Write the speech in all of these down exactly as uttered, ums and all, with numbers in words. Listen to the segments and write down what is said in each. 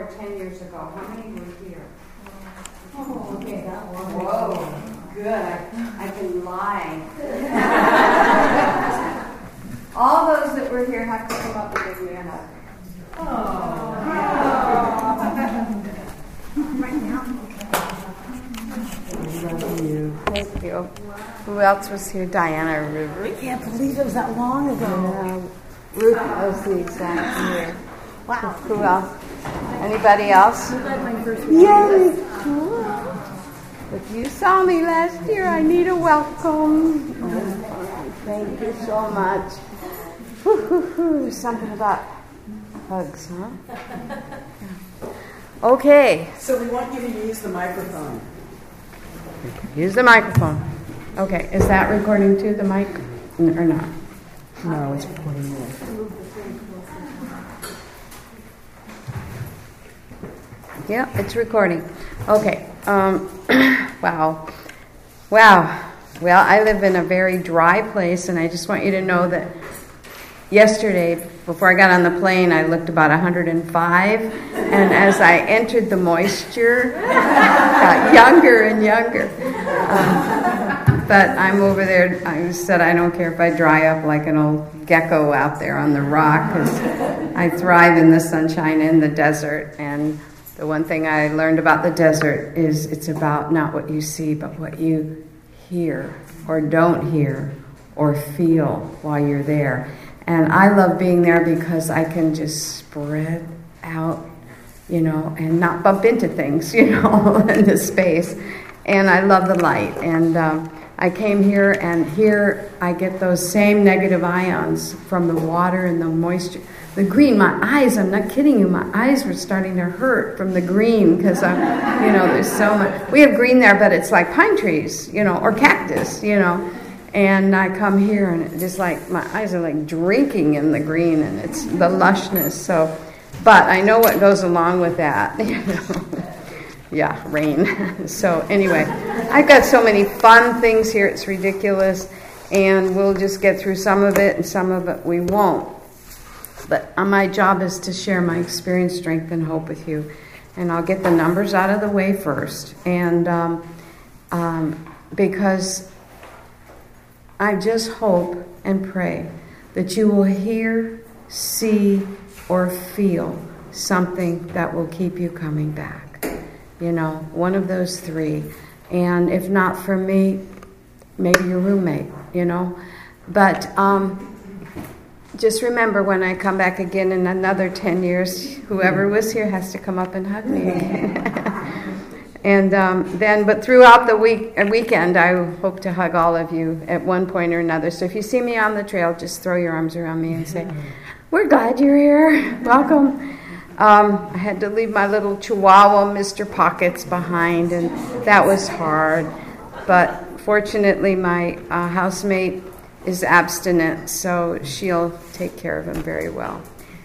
or ten years ago. How many were here? Oh, okay, that one. Whoa, good. I, I can lie. All those that were here have to come up and give me a hug. Oh. Right now. Love you. Thank you. Who else was here? Diana River. I can't believe it was that long ago. Uh, Ruth was the exact year. Wow. Who else? Anybody else? Yay! If you saw me last year, I need a welcome. Oh, thank you so much. There's something about hugs, huh? Okay. So we want you to use the microphone. Use the microphone. Okay. Is that recording too, the mic? Or not? No, it's recording more. Yeah, it's recording. Okay. Um, wow. Wow. Well, I live in a very dry place, and I just want you to know that yesterday, before I got on the plane, I looked about one hundred five, and as I entered the moisture, got younger and younger. Um, but I'm over there. I said I don't care if I dry up like an old gecko out there on the rock, because I thrive in the sunshine in the desert. And the one thing I learned about the desert is it's about not what you see, but what you hear or don't hear or feel while you're there. And I love being there because I can just spread out, you know, and not bump into things, you know, in the space. And I love the light. And um, I came here, and here I get those same negative ions from the water and the moisture. The green, my eyes, I'm not kidding you, my eyes were starting to hurt from the green because, I'm, you know, there's so much. We have green there, but it's like pine trees, you know, or cactus, you know. And I come here, and it just like, my eyes are like drinking in the green, and it's the lushness. So, but I know what goes along with that, you know. Yeah, rain. So anyway, I've got so many fun things here, it's ridiculous. And we'll just get through some of it, and some of it we won't. But my job is to share my experience, strength, and hope with you. And I'll get the numbers out of the way first. And um, um, because I just hope and pray that you will hear, see, or feel something that will keep you coming back. You know, one of those three. And if not for me, maybe your roommate, you know. But um, just remember, when I come back again in another ten years, whoever was here has to come up and hug me again. And um, then, but throughout the week uh, weekend, I hope to hug all of you at one point or another. So if you see me on the trail, just throw your arms around me and say, "We're glad you're here. Welcome." Um, I had to leave my little Chihuahua, Mister Pockets, behind, and that was hard. But fortunately, my uh, housemate is abstinent, so she'll take care of him very well.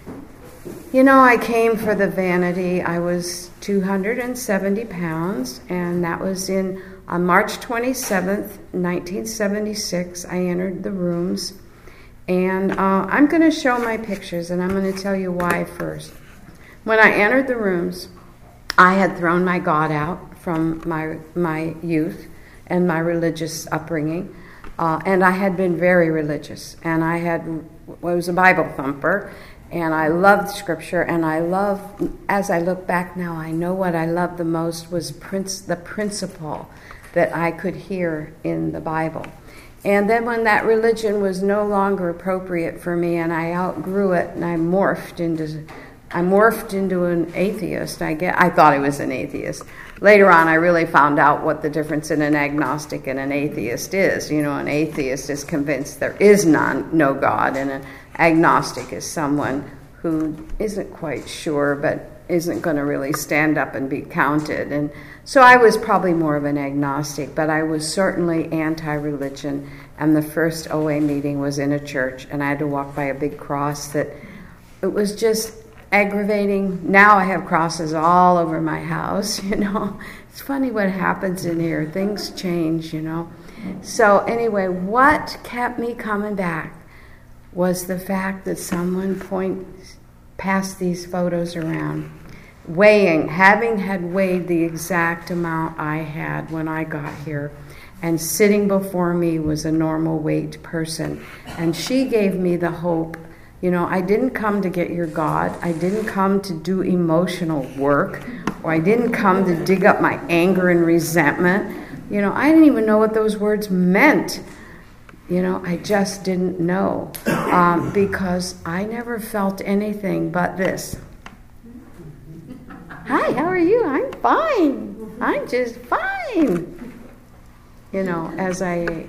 You know, I came for the vanity. I was two hundred seventy pounds, and that was in on March twenty-seventh, nineteen seventy-six. I entered the rooms, and uh, I'm going to show my pictures, and I'm going to tell you why first. When I entered the rooms, I had thrown my God out from my my youth and my religious upbringing, uh, and I had been very religious, and I had I was a Bible thumper, and I loved Scripture, and I love, as I look back now, I know what I loved the most was prince, the principle that I could hear in the Bible. And then when that religion was no longer appropriate for me, and I outgrew it, and I morphed into I morphed into an atheist. I get. I thought I was an atheist. Later on, I really found out what the difference in an agnostic and an atheist is. You know, an atheist is convinced there is none, no God, and an agnostic is someone who isn't quite sure, but isn't going to really stand up and be counted. And so I was probably more of an agnostic, but I was certainly anti-religion. And the first O A meeting was in a church, and I had to walk by a big cross that it was just aggravating. Now I have crosses all over my house, you know. It's funny what happens in here. Things change, you know. So anyway, what kept me coming back was the fact that someone point passed these photos around. weighing, having had weighed the exact amount I had when I got here, and sitting before me was a normal weight person. And she gave me the hope, you know, I didn't come to get your God. I didn't come to do emotional work, or I didn't come to dig up my anger and resentment. You know, I didn't even know what those words meant. You know, I just didn't know, um, because I never felt anything but this. Hi, how are you? I'm fine. I'm just fine. You know, as I...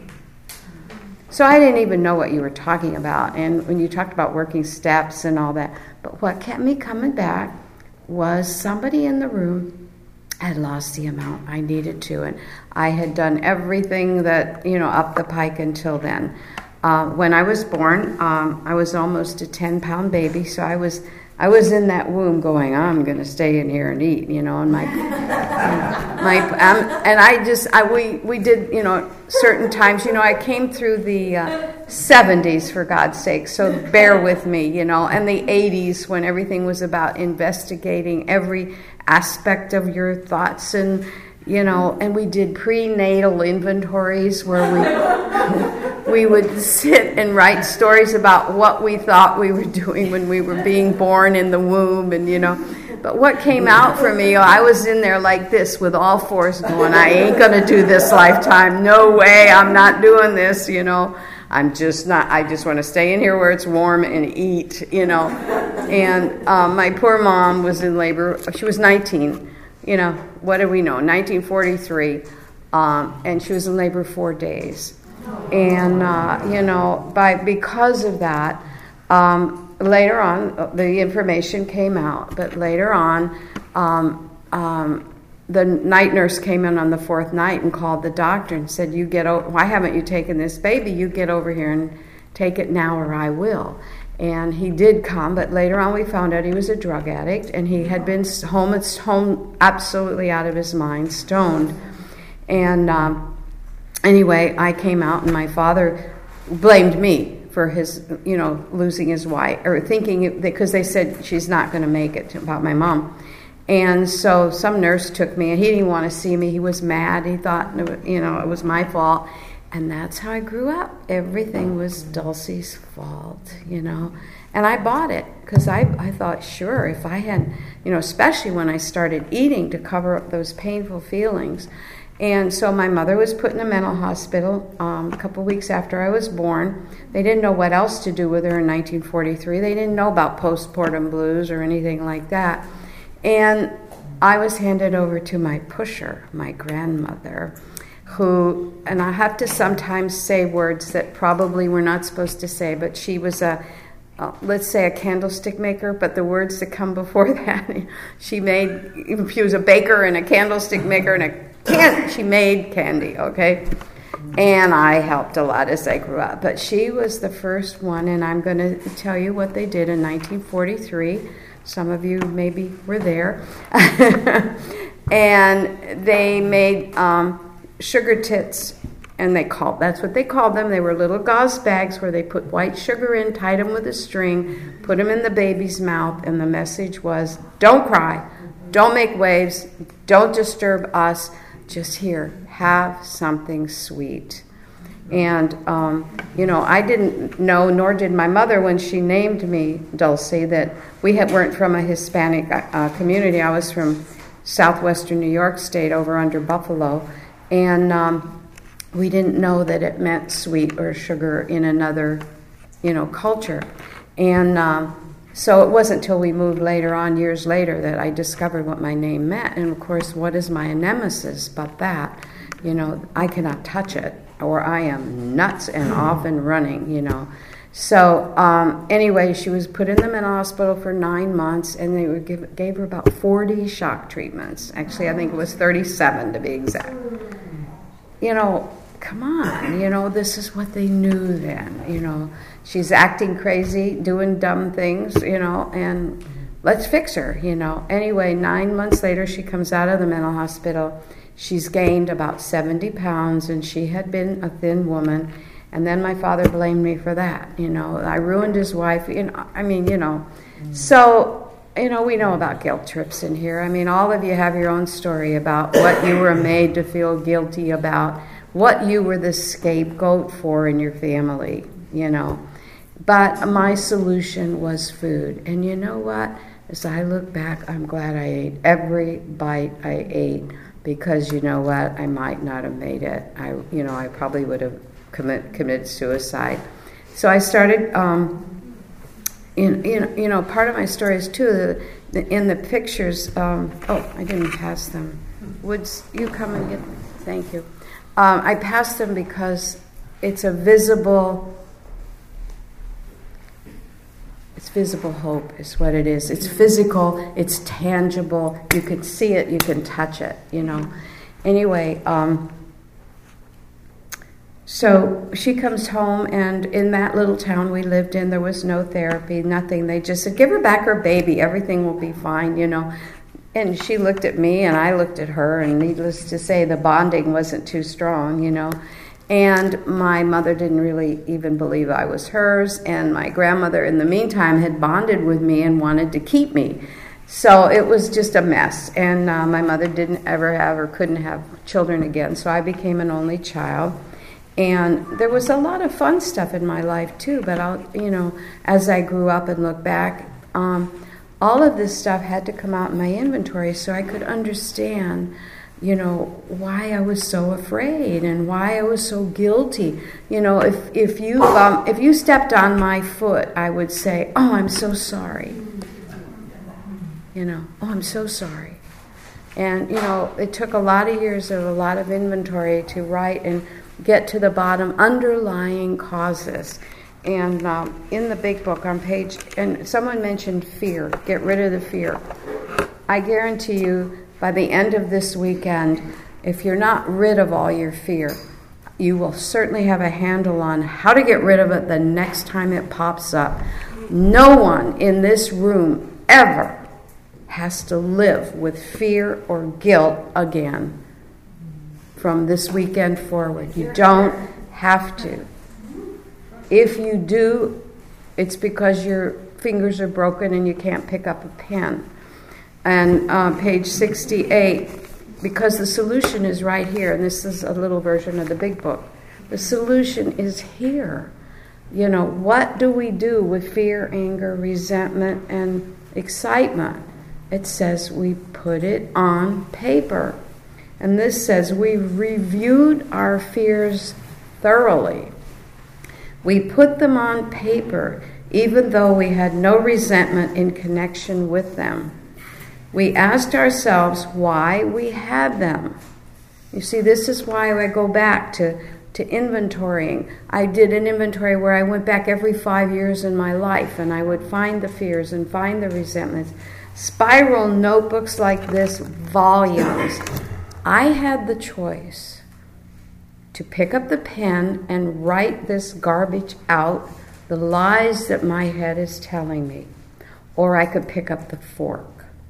So I didn't even know what you were talking about. And when you talked about working steps and all that. But what kept me coming back was somebody in the room had lost the amount I needed to. And I had done everything that, you know, up the pike until then. Uh, when I was born, um, I was almost a ten-pound baby. So I was... I was in that womb going, I'm going to stay in here and eat, you know, and my, my, um, and I just, I, we, we did, you know, certain times, you know, I came through the uh, seventies, for God's sake, so bear with me, you know, and the eighties when everything was about investigating every aspect of your thoughts, and, you know, and we did prenatal inventories where we... We would sit and write stories about what we thought we were doing when we were being born in the womb, and you know. But what came out for me, I was in there like this with all fours going, I ain't going to do this lifetime. No way, I'm not doing this, you know. I'm just not, I just want to stay in here where it's warm and eat, you know. And um, my poor mom was in labor. She was nineteen, you know. What do we know? nineteen forty-three. Um, and she was in labor four days. And, uh, you know, by because of that, um, later on, the information came out, but later on, um, um, the night nurse came in on the fourth night and called the doctor and said, "You get over, why haven't you taken this baby? You get over here and take it now or I will." And he did come, but later on we found out he was a drug addict, and he had been home, home absolutely out of his mind, stoned. And... Um, Anyway, I came out, and my father blamed me for his, you know, losing his wife, or thinking, because they said she's not going to make it, about my mom. And so some nurse took me, and he didn't want to see me. He was mad. He thought, you know, it was my fault. And that's how I grew up. Everything was Dulcie's fault, you know. And I bought it, because I, I thought, sure, if I had, you know, especially when I started eating to cover up those painful feelings. And so my mother was put in a mental hospital um, a couple weeks after I was born. They didn't know what else to do with her in nineteen forty-three. They didn't know about postpartum blues or anything like that. And I was handed over to my pusher, my grandmother, who, and I have to sometimes say words that probably we're not supposed to say, but she was a, uh, let's say a candlestick maker, but the words that come before that, she made, she was a baker and a candlestick maker and a Can- she made candy, okay? And I helped a lot as I grew up. But she was the first one, and I'm going to tell you what they did in nineteen forty-three. Some of you maybe were there. And they made um, sugar tits, and they called, that's what they called them. They were little gauze bags where they put white sugar in, tied them with a string, put them in the baby's mouth, and the message was, don't cry, don't make waves, don't disturb us. Just here, have something sweet. And, um, you know, I didn't know, nor did my mother when she named me Dulcie, that we had, weren't from a Hispanic uh, community. I was from southwestern New York State over under Buffalo. And um, we didn't know that it meant sweet or sugar in another, you know, culture. And um, so it wasn't until we moved later on, years later, that I discovered what my name meant. And, of course, what is my nemesis but that? You know, I cannot touch it, or I am nuts and off and running, you know. So, um, anyway, she was put in the mental hospital for nine months, and they would give, gave her about forty shock treatments. Actually, I think it was thirty-seven to be exact. You know, come on, you know, this is what they knew then, you know. She's acting crazy, doing dumb things, you know, and let's fix her, you know. Anyway, nine months later, she comes out of the mental hospital. She's gained about seventy pounds, and she had been a thin woman. And then my father blamed me for that, you know. I ruined his wife, you know. I mean, you know. So you know, we know about guilt trips in here. I mean, all of you have your own story about what you were made to feel guilty about, what you were the scapegoat for in your family, you know. But my solution was food. And you know what? As I look back, I'm glad I ate every bite I ate, because you know what? I might not have made it. I, you know, I probably would have commit, committed suicide. So I started, um, in, in, you know, part of my story is too, the, the, in the pictures, um, oh, I didn't pass them. Would you come and get, thank you. Um, I passed them because it's a visible, it's visible hope is what it is. It's physical, it's tangible, you can see it, you can touch it, you know. Anyway, um, so she comes home, and in that little town we lived in, there was no therapy, nothing. They just said, give her back her baby, everything will be fine, you know. And she looked at me, and I looked at her, and needless to say, the bonding wasn't too strong, you know. And my mother didn't really even believe I was hers, and my grandmother, in the meantime, had bonded with me and wanted to keep me. So it was just a mess, and uh, my mother didn't ever have or couldn't have children again, so I became an only child. And there was a lot of fun stuff in my life, too, but I'll, you know, as I grew up and look back, um, all of this stuff had to come out in my inventory so I could understand, you know, why I was so afraid and why I was so guilty. You know, if if you um, if you stepped on my foot, I would say, "Oh, I'm so sorry." You know, "Oh, I'm so sorry." And you know, it took a lot of years of a lot of inventory to write and get to the bottom underlying causes. And um, in the big book on page, and someone mentioned fear, get rid of the fear. I guarantee you, by the end of this weekend, if you're not rid of all your fear, you will certainly have a handle on how to get rid of it the next time it pops up. No one in this room ever has to live with fear or guilt again from this weekend forward. You don't have to. If you do, it's because your fingers are broken and you can't pick up a pen. And uh, page sixty-eight, because the solution is right here, and this is a little version of the big book. The solution is here. You know, what do we do with fear, anger, resentment, and excitement? It says we put it on paper. And this says we reviewed our fears thoroughly. We put them on paper, even though we had no resentment in connection with them. We asked ourselves why we had them. You see, this is why I go back to, to inventorying. I did an inventory where I went back every five years in my life, and I would find the fears and find the resentments. Spiral notebooks like this, volumes. I had the choice to pick up the pen and write this garbage out, the lies that my head is telling me, or I could pick up the fork.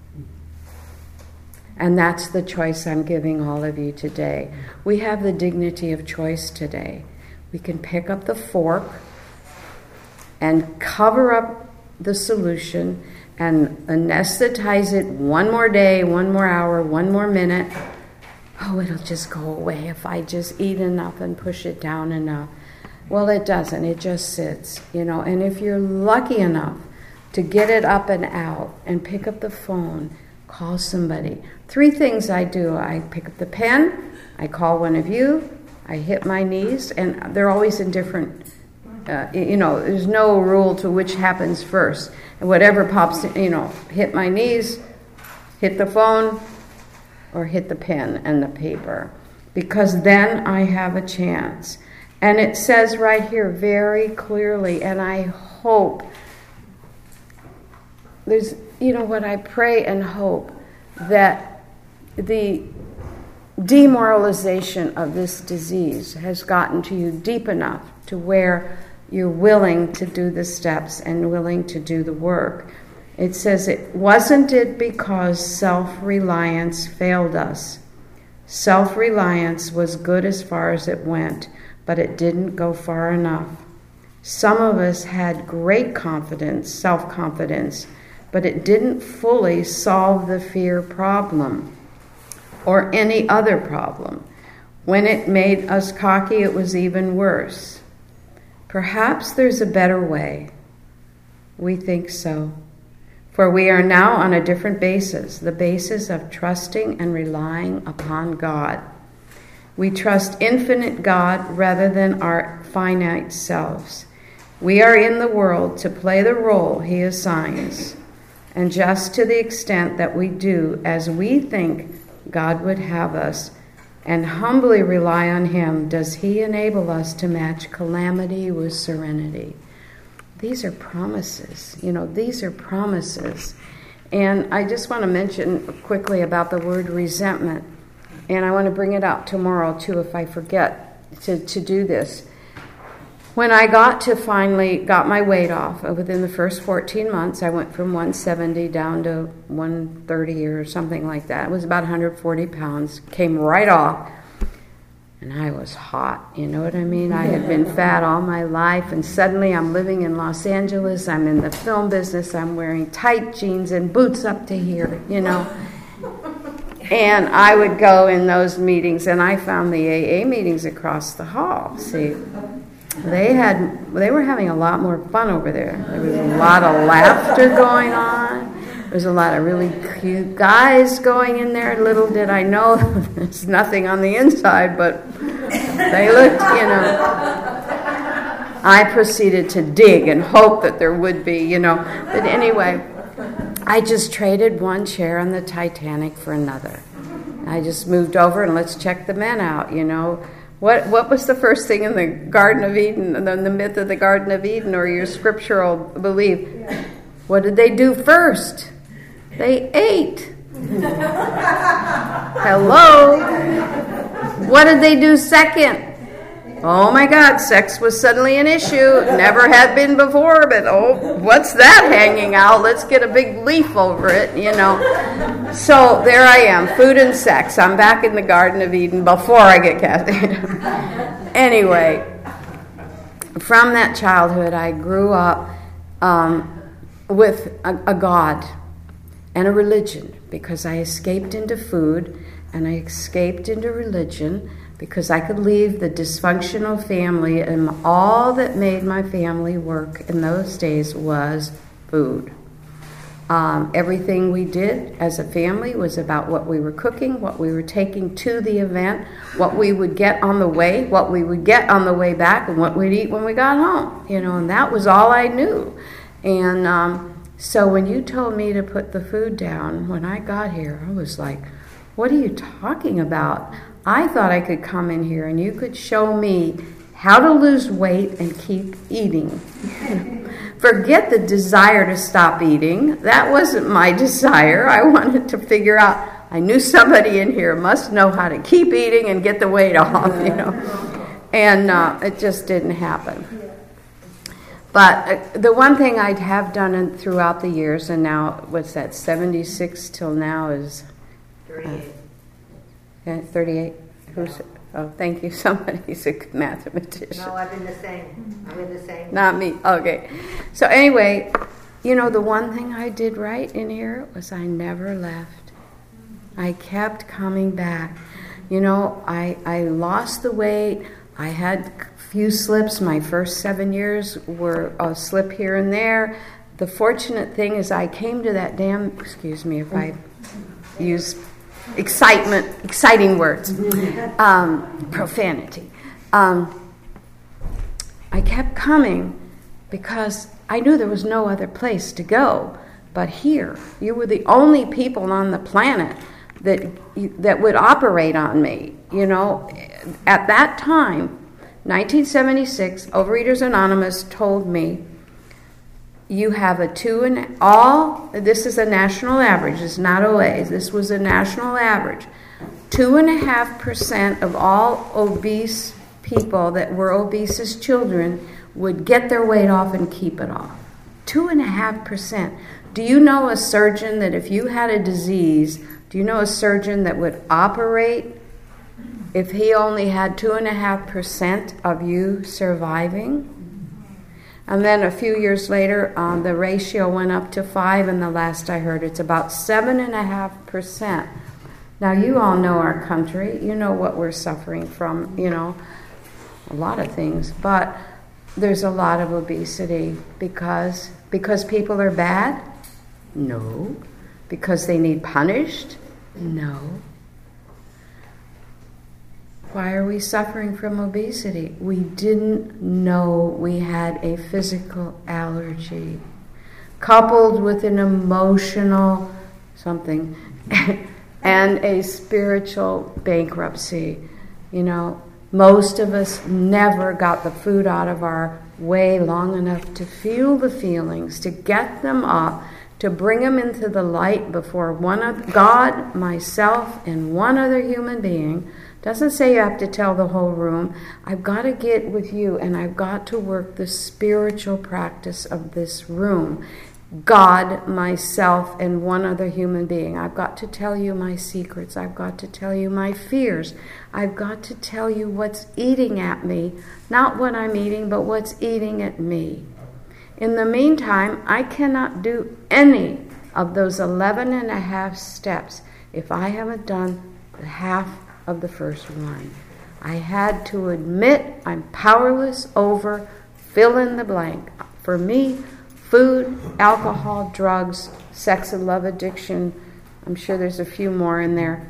And that's the choice I'm giving all of you today. We have the dignity of choice today. We can pick up the fork and cover up the solution and anesthetize it one more day, one more hour, one more minute. Oh, it'll just go away if I just eat enough and push it down enough. Well, it doesn't. It just sits, you know. And if you're lucky enough to get it up and out and pick up the phone, call somebody. Three things I do. I pick up the pen, I call one of you, I hit my knees, and they're always in different, uh, you know, there's no rule to which happens first. And whatever pops, you know, hit my knees, hit the phone, or hit the pen and the paper, because then I have a chance. And it says right here very clearly, and I hope, there's, you know what, I pray and hope that the demoralization of this disease has gotten to you deep enough to where you're willing to do the steps and willing to do the work. It says, it wasn't it because self-reliance failed us. Self-reliance was good as far as it went, but it didn't go far enough. Some of us had great confidence, self-confidence, but it didn't fully solve the fear problem or any other problem. When it made us cocky, it was even worse. Perhaps there's a better way. We think so. For we are now on a different basis, the basis of trusting and relying upon God. We trust infinite God rather than our finite selves. We are in the world to play the role He assigns, and just to the extent that we do as we think God would have us, and humbly rely on Him, does He enable us to match calamity with serenity. These are promises. You know, these are promises. And I just want to mention quickly about the word resentment. And I want to bring it out tomorrow, too, if I forget to, to do this. When I got to finally got my weight off, within the first fourteen months, I went from one seventy down to one thirty or something like that. It was about one hundred forty pounds. Came right off. And I was hot, you know what I mean? I had been fat all my life, and suddenly I'm living in Los Angeles. I'm in the film business. I'm wearing tight jeans and boots up to here, you know. And I would go in those meetings, and I found the A A meetings across the hall. See, they had they were having a lot more fun over there. There was a lot of laughter going on. There's a lot of really cute guys going in there. Little did I know there's nothing on the inside, but they looked, you know. I proceeded to dig and hope that there would be, you know. But anyway, I just traded one chair on the Titanic for another. I just moved over and let's check the men out, you know. What what was the first thing in the Garden of Eden, the, the myth of the Garden of Eden, or your scriptural belief? What did they do first? They ate. Hello? What did they do second? Oh my God, sex was suddenly an issue. Never had been before, but oh, what's that hanging out? Let's get a big leaf over it, you know. So there I am, food and sex. I'm back in the Garden of Eden before I get cast. Anyway, from that childhood, I grew up um, with a, a God and a religion, because I escaped into food and I escaped into religion because I could leave the dysfunctional family, and all that made my family work in those days was food. Um, everything we did as a family was about what we were cooking, what we were taking to the event, what we would get on the way, what we would get on the way back, and what we'd eat when we got home. You know, and that was all I knew. And um, so when you told me to put the food down, when I got here, I was like, what are you talking about? I thought I could come in here and you could show me how to lose weight and keep eating. Forget the desire to stop eating. That wasn't my desire. I wanted to figure out, I knew somebody in here must know how to keep eating and get the weight off, you know. And uh, it just didn't happen. But uh, the one thing I have done in, throughout the years, and now, what's that, seventy-six till now is... thirty-eight. Uh, thirty-eight? Who's, oh, thank you. Somebody's a good mathematician. No, I've been the same. I've been the same. Not me. Okay. So anyway, you know, the one thing I did right in here was I never left. I kept coming back. You know, I, I lost the weight. I had a few slips. My first seven years were a slip here and there. The fortunate thing is I came to that damn, excuse me if I use excitement, exciting words, um, profanity. Um, I kept coming because I knew there was no other place to go but here. You were the only people on the planet that that would operate on me. You know, at that time, nineteen seventy-six, Overeaters Anonymous told me, you have a two and all, this is a national average, it's not O A, this was a national average. Two and a half percent of all obese people that were obese as children would get their weight off and keep it off. Two and a half percent. Do you know a surgeon that if you had a disease, do you know a surgeon that would operate if he only had two and a half percent of you surviving? And then a few years later, um, the ratio went up to five, and the last I heard, it's about seven and a half percent. Now, you all know our country. You know what we're suffering from, you know, a lot of things. But there's a lot of obesity because because people are bad? No. Because they need punished? No. Why are we suffering from obesity? We didn't know we had a physical allergy, coupled with an emotional something, and a spiritual bankruptcy. You know, most of us never got the food out of our way long enough to feel the feelings, to get them up, to bring them into the light before one of God, myself, and one other human being. Doesn't say you have to tell the whole room. I've got to get with you, and I've got to work the spiritual practice of this room. God, myself, and one other human being. I've got to tell you my secrets. I've got to tell you my fears. I've got to tell you what's eating at me. Not what I'm eating, but what's eating at me. In the meantime, I cannot do any of those eleven and a half steps if I haven't done the half of the first one. I had to admit I'm powerless over fill in the blank. For me, food, alcohol, drugs, sex and love addiction, I'm sure there's a few more in there.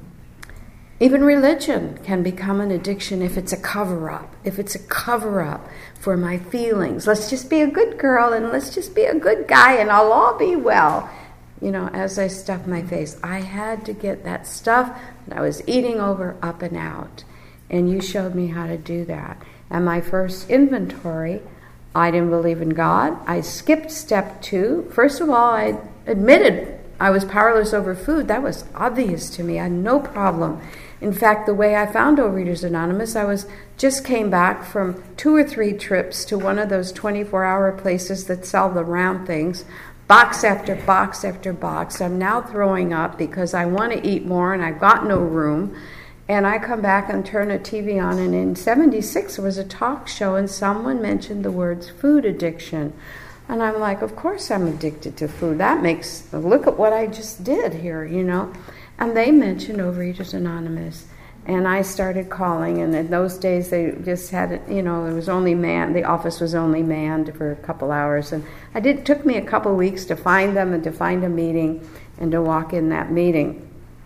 Even religion can become an addiction if it's a cover-up, if it's a cover-up for my feelings. Let's just be a good girl and let's just be a good guy and I'll all be well. You know, as I stuffed my face, I had to get that stuff that I was eating over up and out. And you showed me how to do that. And my first inventory, I didn't believe in God. I skipped step two. First of all, I admitted I was powerless over food. That was obvious to me. I had no problem. In fact, the way I found Overeaters Anonymous, I was just came back from two or three trips to one of those twenty-four hour places that sell the round things. Box after box after box. I'm now throwing up because I want to eat more and I've got no room. And I come back and turn a T V on, and in seventy-six there was a talk show and someone mentioned the words food addiction. And I'm like, of course I'm addicted to food. That makes, look at what I just did here, you know. And they mentioned Overeaters Anonymous. And I started calling, and in those days they just had it, you know, it was only manned, the office was only manned for a couple hours. And I did, it took me a couple weeks to find them and to find a meeting and to walk in that meeting.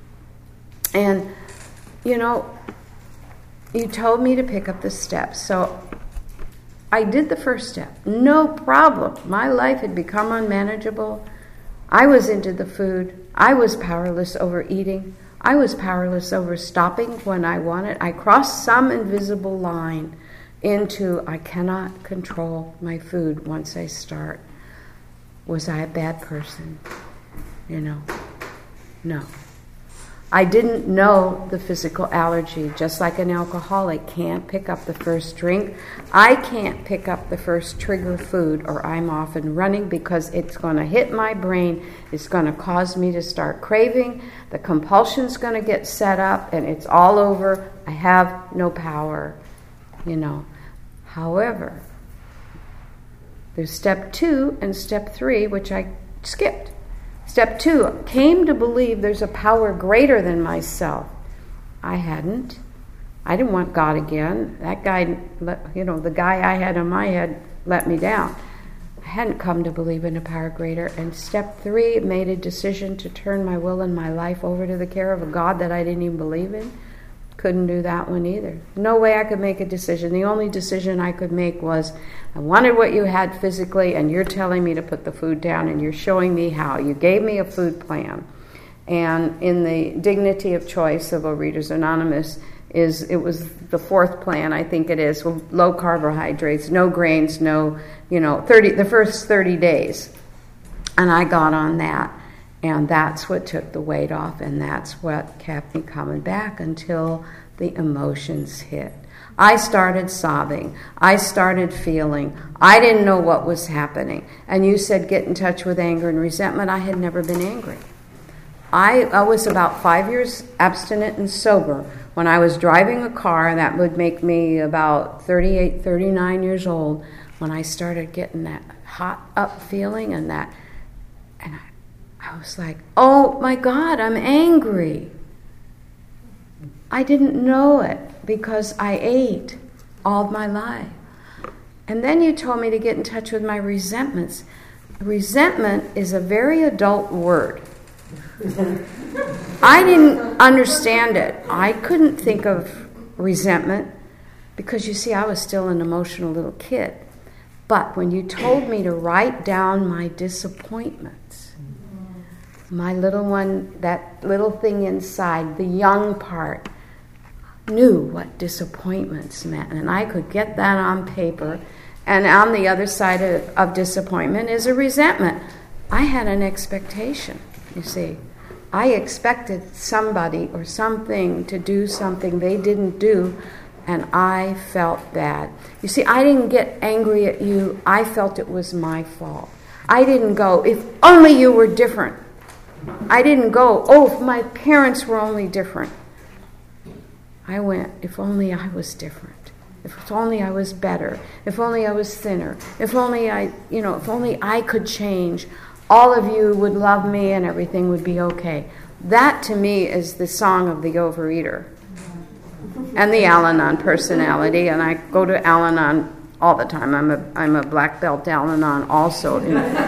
And, you know, you told me to pick up the steps. So I did the first step. No problem. My life had become unmanageable. I was into the food. I was powerless over eating. I was powerless over stopping when I wanted. I crossed some invisible line into I cannot control my food once I start. Was I a bad person? You know, no. I didn't know the physical allergy, just like an alcoholic can't pick up the first drink. I can't pick up the first trigger food or I'm off and running because it's going to hit my brain. It's going to cause me to start craving. The compulsion's going to get set up and it's all over. I have no power, you know. However, there's step two and step three, which I skipped. Step two, came to believe there's a power greater than myself. I hadn't. I didn't want God again. That guy, you know, the guy I had in my head let me down. I hadn't come to believe in a power greater. And step three, made a decision to turn my will and my life over to the care of a God that I didn't even believe in. Couldn't do that one either. No way I could make a decision. The only decision I could make was, I wanted what you had physically, and you're telling me to put the food down, and you're showing me how. You gave me a food plan. And in the dignity of choice of Overeaters Anonymous, is it was the fourth plan, I think it is, low carbohydrates, no grains, no, you know, thirty the first thirty days. And I got on that. And that's what took the weight off, and that's what kept me coming back until the emotions hit. I started sobbing. I started feeling. I didn't know what was happening. And you said get in touch with anger and resentment. I had never been angry. I, I was about five years abstinent and sober. When I was driving a car, that would make me about thirty-eight, thirty-nine years old, when I started getting that hot up feeling and that, and I, I was like, oh my God, I'm angry. I didn't know it because I ate all my life. And then you told me to get in touch with my resentments. Resentment is a very adult word. I didn't understand it. I couldn't think of resentment because, you see, I was still an emotional little kid. But when you told me to write down my disappointments, my little one, that little thing inside, the young part, knew what disappointments meant. And I could get that on paper. And on the other side of, of disappointment is a resentment. I had an expectation, you see. I expected somebody or something to do something they didn't do, and I felt bad. You see, I didn't get angry at you. I felt it was my fault. I didn't go, if only you were different. I didn't go, oh, if my parents were only different. I went, if only I was different. If only I was better. If only I was thinner. If only I, you know, if only I could change. All of you would love me and everything would be okay. That, to me, is the song of the overeater. And the Al-Anon personality. And I go to Al-Anon all the time. I'm a, I'm a black belt Al-Anon also.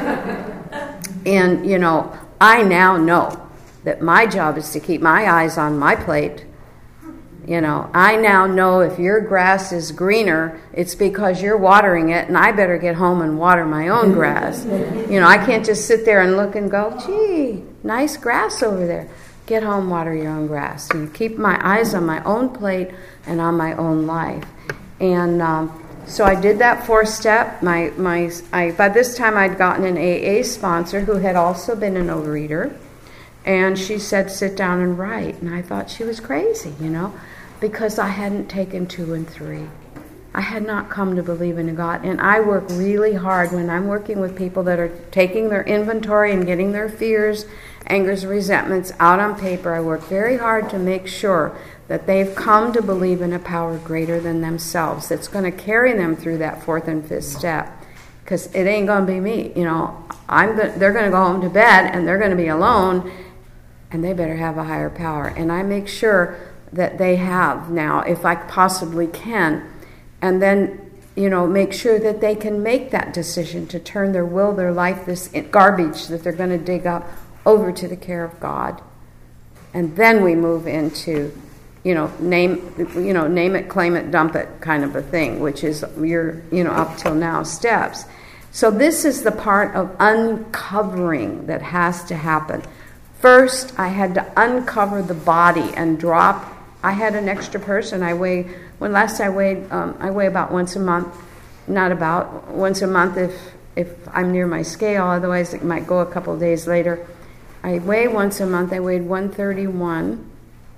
And, you know, I now know that my job is to keep my eyes on my plate. You know, I now know if your grass is greener, it's because you're watering it, and I better get home and water my own grass. You know, I can't just sit there and look and go, gee, nice grass over there. Get home, water your own grass. So you keep my eyes on my own plate and on my own life. And um, so I did that fourth step. My, my, I, by this time, I'd gotten an A A sponsor who had also been an overeater. And she said, sit down and write. And I thought she was crazy, you know, because I hadn't taken two and three. I had not come to believe in God. And I work really hard when I'm working with people that are taking their inventory and getting their fears, angers, resentments out on paper. I work very hard to make sure that they've come to believe in a power greater than themselves that's going to carry them through that fourth and fifth step. Because it ain't going to be me. You know, I'm go- they're going to go home to bed and they're going to be alone, and they better have a higher power. And I make sure that they have now, if I possibly can. And then, you know, make sure that they can make that decision to turn their will, their life, this garbage that they're going to dig up, over to the care of God. And then we move into, you know, name, you know, name it, claim it, dump it kind of a thing, which is your, you know, up till now steps. So this is the part of uncovering that has to happen. First, I had to uncover the body and drop. I had an extra person. I weigh, when last I weighed, um, I weigh about once a month. Not about, once a month if if I'm near my scale. Otherwise, it might go a couple of days later. I weigh once a month. I weighed one thirty-one.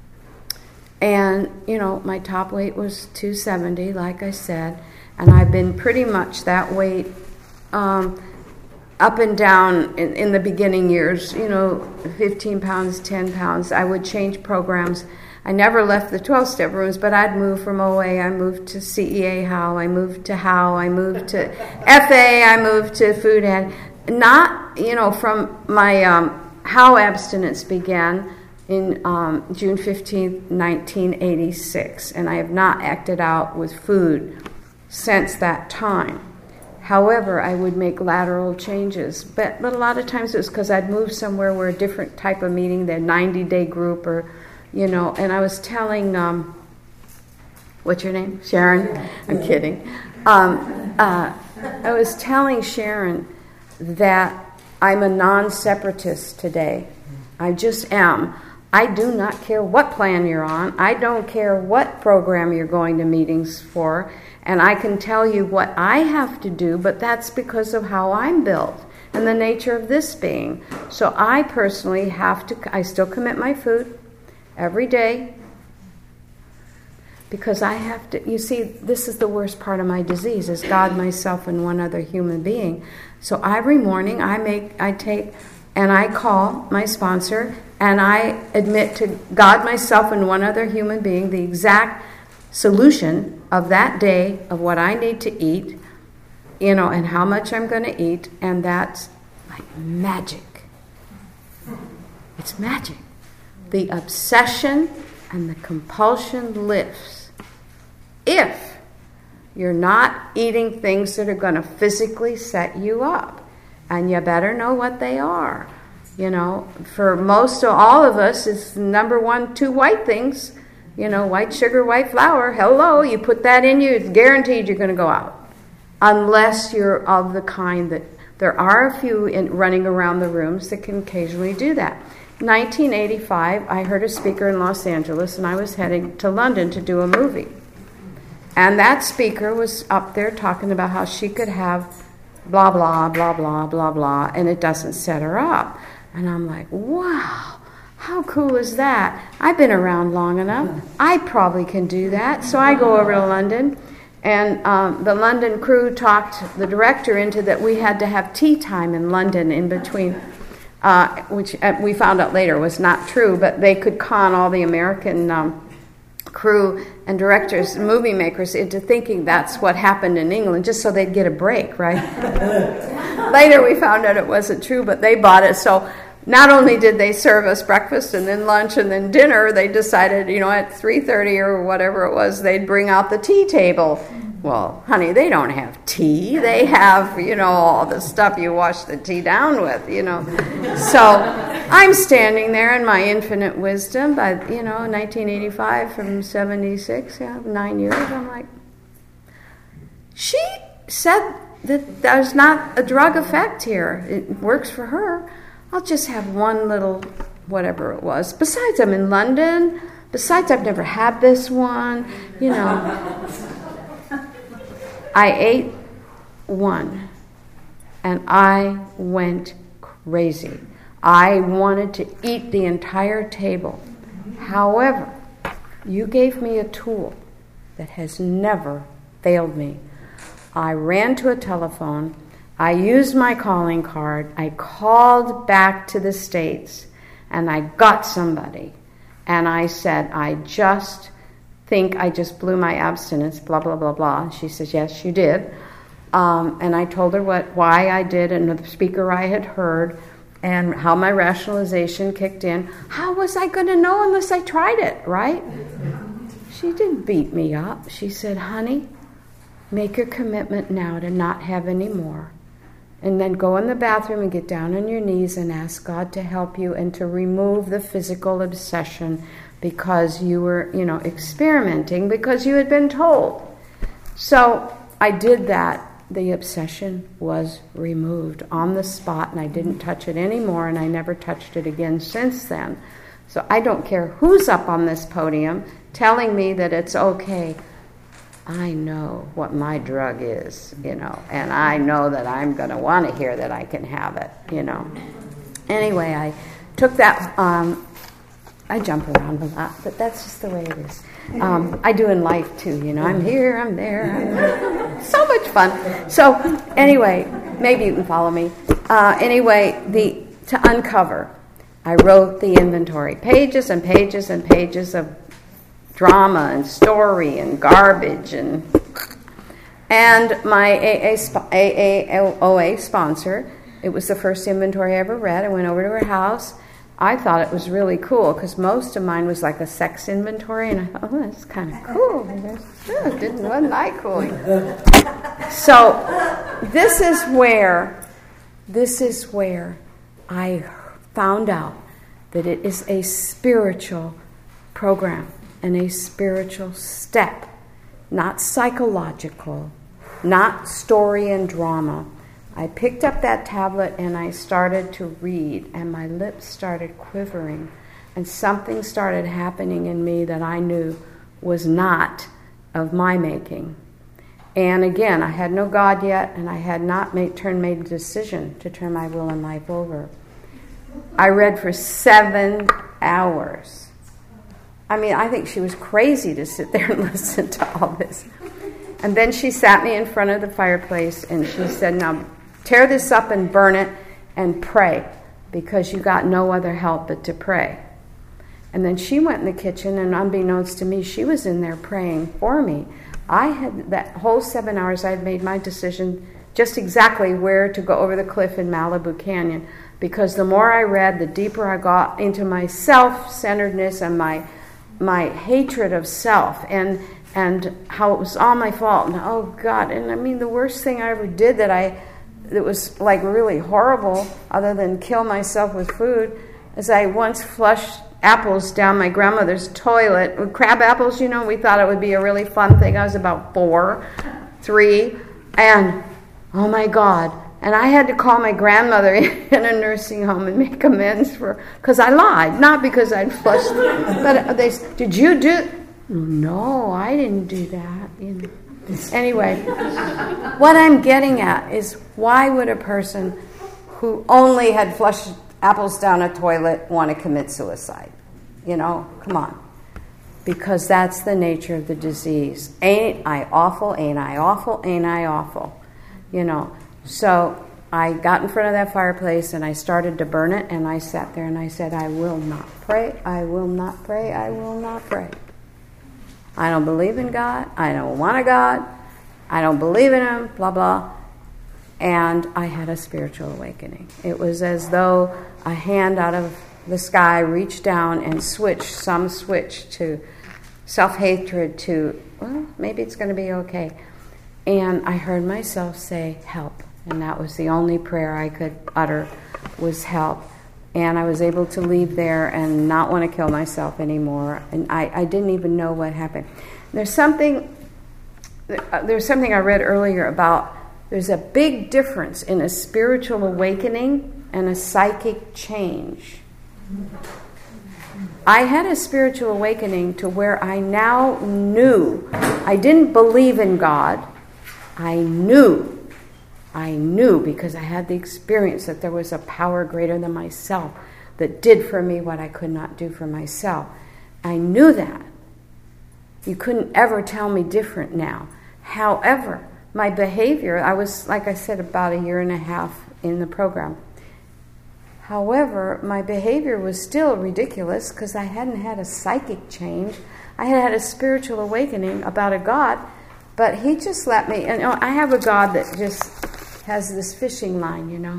And, you know, my top weight was two seventy, like I said. And I've been pretty much that weight um, up and down in, in the beginning years, you know, fifteen pounds, ten pounds. I would change programs. I never left the twelve-step rooms, but I'd move from O A. I moved to C E A H O W. I moved to H O W. I moved to F A. I moved to Food Ed. Not, you know, from my um, H O W abstinence began in um, June fifteenth, nineteen eighty-six, and I have not acted out with food since that time. However, I would make lateral changes, but, but a lot of times it was because I'd move somewhere where a different type of meeting, the ninety-day group, or, you know, and I was telling, um, what's your name? Sharon? I'm kidding. Um, uh, I was telling Sharon that I'm a non-separatist today. I just am. I do not care what plan you're on. I don't care what program you're going to meetings for. And I can tell you what I have to do, but that's because of how I'm built and the nature of this being. So I personally have to, I still commit my food every day because I have to, you see, this is the worst part of my disease, is God, myself, and one other human being. So every morning I make, I take, and I call my sponsor, and I admit to God, myself, and one other human being the exact solution of that day of what I need to eat, you know, and how much I'm going to eat, and that's like magic. It's magic. The obsession and the compulsion lifts if you're not eating things that are going to physically set you up. And you better know what they are. You know, for most of all of us, it's number one, two white things. You know, white sugar, white flour. Hello, you put that in you, it's guaranteed you're going to go out. Unless you're of the kind that there are a few in, running around the rooms that can occasionally do that. nineteen eighty-five, I heard a speaker in Los Angeles, and I was heading to London to do a movie. And that speaker was up there talking about how she could have blah, blah, blah, blah, blah, blah, and it doesn't set her up. And I'm like, wow, how cool is that? I've been around long enough. I probably can do that. So I go over to London, and um, the London crew talked the director into that we had to have tea time in London in between, uh, which uh, we found out later was not true, but they could con all the American um, crew and directors, movie makers, into thinking that's what happened in England, just so they'd get a break, right? Later we found out it wasn't true, but they bought it. So not only did they serve us breakfast and then lunch and then dinner, they decided, you know, at three thirty or whatever it was, they'd bring out the tea table. Well, honey, they don't have tea. They have, you know, all the stuff you wash the tea down with, you know. So I'm standing there in my infinite wisdom, by, you know, nineteen eighty-five from seventy-six, yeah, nine years. I'm like, she said that there's not a drug effect here. It works for her. I'll just have one little whatever it was. Besides, I'm in London. Besides, I've never had this one, you know. I ate one, and I went crazy. I wanted to eat the entire table. However, you gave me a tool that has never failed me. I ran to a telephone. I used my calling card. I called back to the States, and I got somebody. And I said, I just think I just blew my abstinence, blah, blah, blah, blah. And she says, yes, you did. Um, and I told her what, why I did, and the speaker I had heard, and how my rationalization kicked in. How was I going to know unless I tried it, right? She didn't beat me up. She said, honey, make your commitment now to not have any more. And then go in the bathroom and get down on your knees and ask God to help you and to remove the physical obsession because you were, you know, experimenting because you had been told. So I did that. The obsession was removed on the spot, and I didn't touch it anymore, and I never touched it again since then. So I don't care who's up on this podium telling me that it's okay. I know what my drug is, you know, and I know that I'm going to want to hear that I can have it, you know. Anyway, I took that, um, I jump around a lot, but that's just the way it is. Um, I do in life, too, you know. I'm here, I'm there. I'm there. So much fun. So, anyway, maybe you can follow me. Uh, anyway, the to uncover, I wrote the inventory. Pages and pages and pages of drama and story and garbage. And and my A A O A sponsor, it was the first inventory I ever read. I went over to her house. I thought it was really cool because most of mine was like a sex inventory, and I thought, oh, that's kind of cool. Oh, didn't wasn't I cool? So this is where, this is where I found out that it is a spiritual program and a spiritual step, not psychological, not story and drama. I picked up that tablet and I started to read, and my lips started quivering, and something started happening in me that I knew was not of my making. And again, I had no God yet, and I had not made, turned, made a decision to turn my will and life over. I read for seven hours. I mean, I think she was crazy to sit there and listen to all this. And then she sat me in front of the fireplace, and she said, now, tear this up and burn it and pray, because you got no other help but to pray. And then she went in the kitchen, and unbeknownst to me, she was in there praying for me. I had, that whole seven hours, I had made my decision just exactly where to go over the cliff in Malibu Canyon, because the more I read, the deeper I got into my self-centeredness and my my hatred of self, and and how it was all my fault, and oh God, and I mean the worst thing I ever did that I that was like really horrible, other than kill myself with food, is I once flushed apples down my grandmother's toilet. With crab apples, you know, we thought it would be a really fun thing. I was about four, three, and oh my God. And I had to call my grandmother in a nursing home and make amends for, because I lied, not because I'd flushed, but they said, did you do? No, I didn't do that. You know. Anyway, what I'm getting at is, why would a person who only had flushed apples down a toilet want to commit suicide? You know, come on. Because that's the nature of the disease. Ain't I awful, ain't I awful, ain't I awful? You know, so I got in front of that fireplace and I started to burn it, and I sat there and I said, I will not pray, I will not pray, I will not pray. I don't believe in God, I don't want a God, I don't believe in Him, blah, blah. And I had a spiritual awakening. It was as though a hand out of the sky reached down and switched some switch to self-hatred to, well, maybe it's going to be okay. And I heard myself say, help. And that was the only prayer I could utter, was help. And I was able to leave there and not want to kill myself anymore. And I, I didn't even know what happened. There's something, there's something I read earlier about, there's a big difference in a spiritual awakening and a psychic change. I had a spiritual awakening to where I now knew, I didn't believe in God, I knew, I knew because I had the experience that there was a power greater than myself that did for me what I could not do for myself. I knew that. You couldn't ever tell me different now. However, my behavior, I was, like I said, about a year and a half in the program. However, my behavior was still ridiculous because I hadn't had a psychic change. I had had a spiritual awakening about a God, but He just let me, and I have a God that just has this fishing line, you know.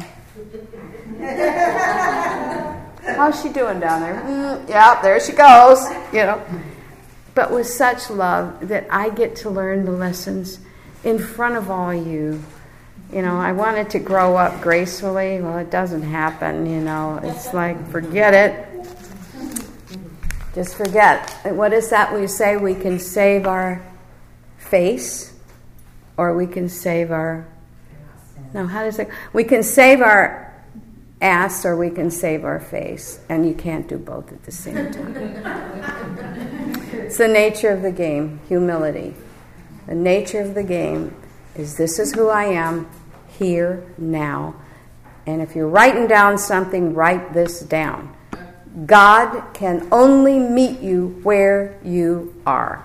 How's she doing down there? Mm, yeah, there she goes, you know. But with such love that I get to learn the lessons in front of all you. You know, I wanted to grow up gracefully. Well, it doesn't happen, you know. It's like, forget it. Just forget. What is that we say? We can save our face, or we can save our... No, how does it... We can save our ass, or we can save our face. And you can't do both at the same time. It's the nature of the game, humility. The nature of the game is, this is who I am, here, now. And if you're writing down something, write this down. God can only meet you where you are.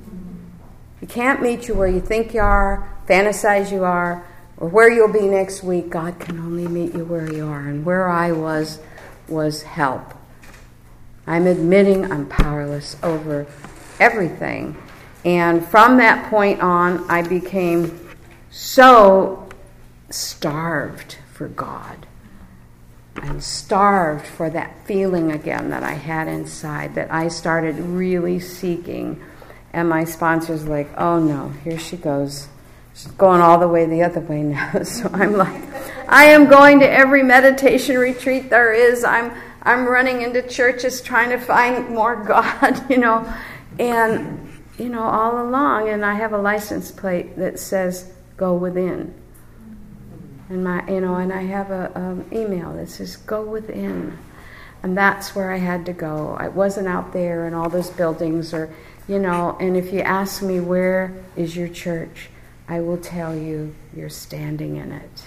He can't meet you where you think you are, fantasize you are, or where you'll be next week. God can only meet you where you are. And where I was, was help. I'm admitting I'm powerless over everything. And from that point on, I became so starved for God. I'm starved for that feeling again that I had inside, that I started really seeking. And my sponsor's like, oh no, here she goes. She's going all the way the other way now. So I'm like, I am going to every meditation retreat there is. I'm I'm running into churches trying to find more God, you know. And, you know, all along, and I have a license plate that says, go within. And my, you know, and I have a um, email that says, go within. And that's where I had to go. I wasn't out there in all those buildings, or, you know, and if you ask me, where is your church? I will tell you, you're standing in it.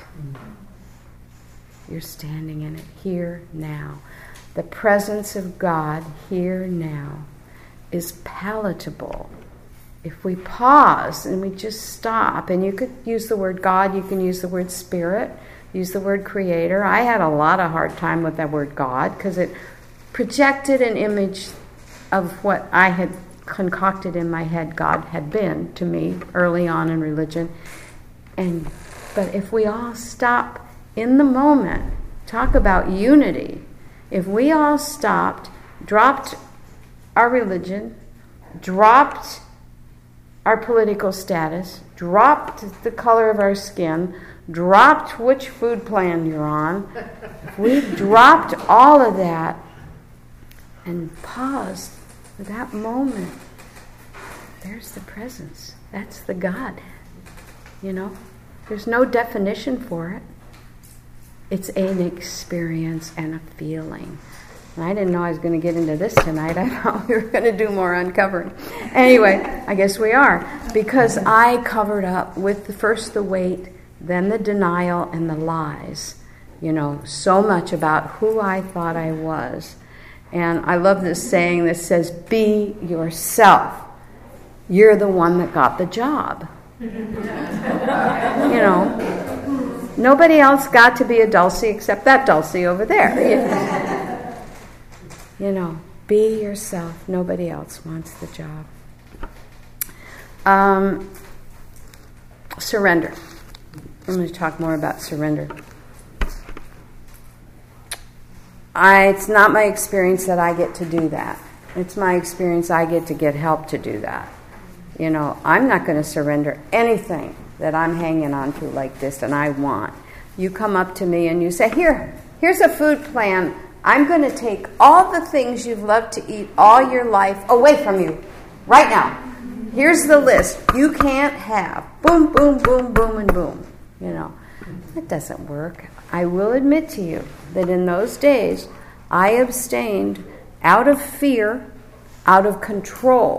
You're standing in it here now. The presence of God here now is palatable. If we pause and we just stop, and you could use the word God, you can use the word spirit, use the word creator. I had a lot of hard time with that word God because it projected an image of what I had concocted in my head God had been to me early on in religion. And But if we all stop in the moment, talk about unity, if we all stopped, dropped our religion, dropped our political status, dropped the color of our skin, dropped which food plan you're on, if we dropped all of that and paused for that moment, there's the presence. That's the God. You know? There's no definition for it. It's an experience and a feeling. And I didn't know I was going to get into this tonight. I thought we were going to do more uncovering. Anyway, I guess we are. Because I covered up with the, first the weight, then the denial and the lies. You know, so much about who I thought I was. And I love this saying that says, be yourself. You're the one that got the job. You know, nobody else got to be a Dulcie except that Dulcie over there. You know, be yourself. Nobody else wants the job. Um, surrender. I'm going to talk more about surrender. I, it's not my experience that I get to do that. It's my experience I get to get help to do that. You know, I'm not going to surrender anything that I'm hanging on to like this and I want. You come up to me and you say, here, here's a food plan. I'm going to take all the things you've loved to eat all your life away from you right now. Here's the list. You can't have. Boom, boom, boom, boom, and boom. You know, that doesn't work. I will admit to you that in those days, I abstained out of fear, out of control.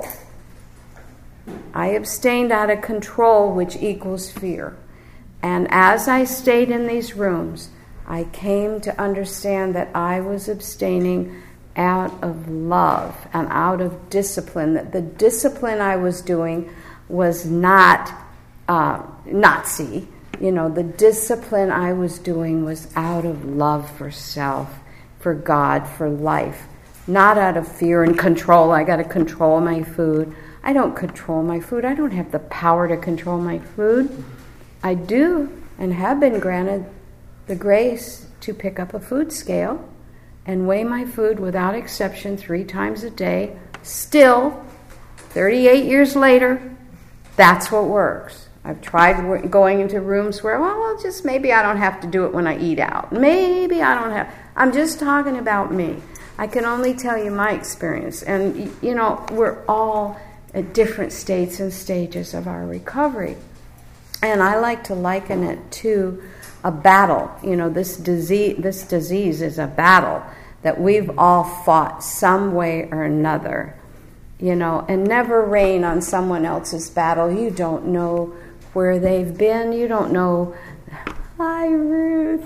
I abstained out of control, which equals fear. And as I stayed in these rooms, I came to understand that I was abstaining out of love and out of discipline, that the discipline I was doing was not uh, Nazi. You know, the discipline I was doing was out of love for self, for God, for life, not out of fear and control. I got to control my food. I don't control my food. I don't have the power to control my food. I do and have been granted the grace to pick up a food scale and weigh my food without exception three times a day. Still, thirty-eight years later, that's what works. I've tried going into rooms where, well, well, just maybe I don't have to do it when I eat out. Maybe I don't have. I'm just talking about me. I can only tell you my experience. And, you know, we're all at different states and stages of our recovery. And I like to liken it to a battle. You know, this disease, this disease is a battle that we've all fought some way or another. You know, and never rain on someone else's battle. You don't know where they've been. You don't know. Hi, Ruth.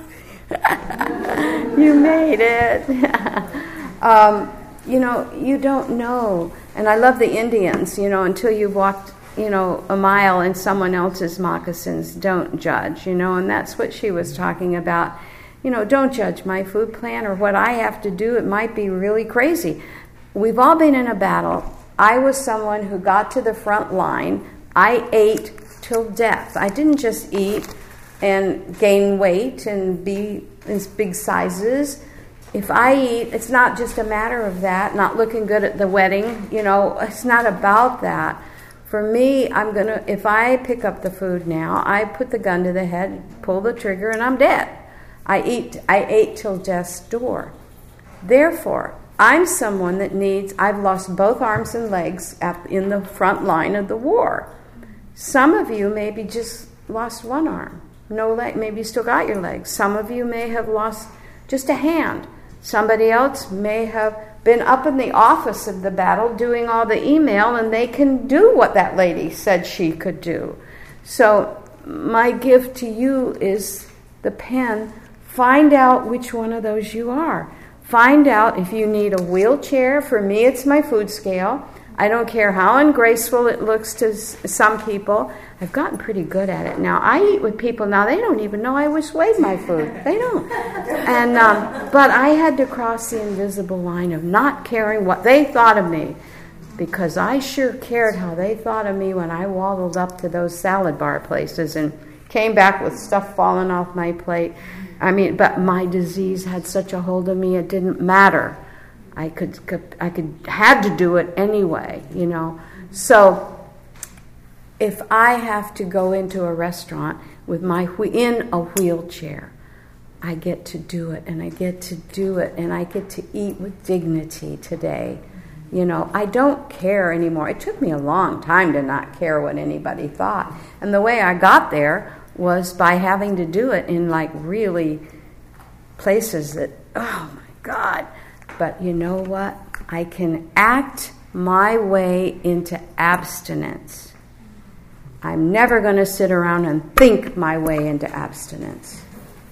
You made it. um, you know, you don't know. And I love the Indians, you know, until you've walked, you know, a mile in someone else's moccasins, don't judge, you know, and that's what she was talking about. You know, don't judge my food plan or what I have to do. It might be really crazy. We've all been in a battle. I was someone who got to the front line. I ate till death. I didn't just eat and gain weight and be in big sizes. If I eat, it's not just a matter of that, not looking good at the wedding, you know, it's not about that. For me, I'm going to, if I pick up the food now, I put the gun to the head, pull the trigger, and I'm dead. I eat, I ate till death's door. Therefore, I'm someone that needs, I've lost both arms and legs at, in the front line of the war. Some of you maybe just lost one arm, no leg, maybe you still got your legs. Some of you may have lost just a hand. Somebody else may have been up in the office of the battle doing all the email, and they can do what that lady said she could do. So my gift to you is the pen. Find out which one of those you are. Find out if you need a wheelchair. For me, it's my food scale. I don't care how ungraceful it looks to some people. I've gotten pretty good at it now. I eat with people now. They don't even know I was weighed my food. They don't. And um, but I had to cross the invisible line of not caring what they thought of me, because I sure cared how they thought of me when I waddled up to those salad bar places and came back with stuff falling off my plate. I mean, but my disease had such a hold of me, it didn't matter. I could, I could, had to do it anyway, you know. So if I have to go into a restaurant with my in a wheelchair, I get to do it, and I get to do it, and I get to eat with dignity today. You know, I don't care anymore. It took me a long time to not care what anybody thought. And the way I got there was by having to do it in like really places that, oh my God. But you know what? I can act my way into abstinence. I'm never going to sit around and think my way into abstinence.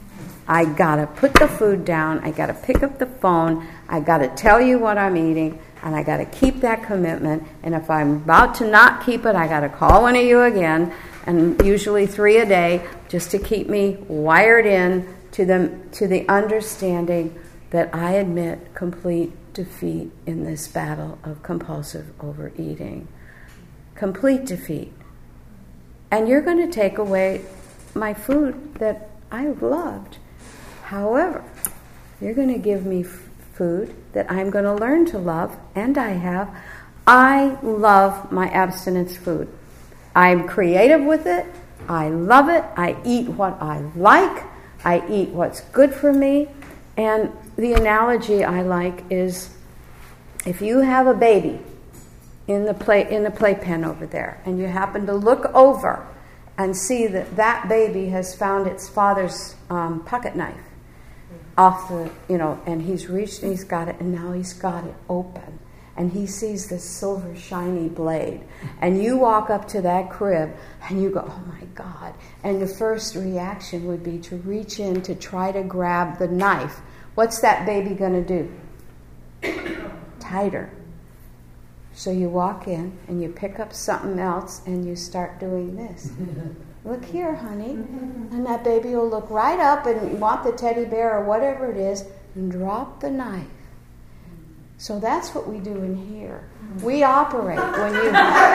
I got to put the food down. I got to pick up the phone. I got to tell you what I'm eating. And I got to keep that commitment. And if I'm about to not keep it, I got to call one of you again, and usually three a day, just to keep me wired in to the, to the understanding that I admit complete defeat in this battle of compulsive overeating. Complete defeat. And you're going to take away my food that I loved. However, you're going to give me f- food that I'm going to learn to love, and I have. I love my abstinence food. I'm creative with it. I love it. I eat what I like. I eat what's good for me. And the analogy I like is, if you have a baby in the play in the playpen over there, and you happen to look over and see that that baby has found its father's um, pocket knife off the, you know, and he's reached and he's got it, and now he's got it open, and he sees this silver shiny blade, and you walk up to that crib and you go, oh my God, and the first reaction would be to reach in to try to grab the knife. What's that baby going to do? Tighter. So you walk in and you pick up something else and you start doing this. Look here, honey. And that baby will look right up and want the teddy bear or whatever it is and drop the knife. So that's what we do in here. We operate when you...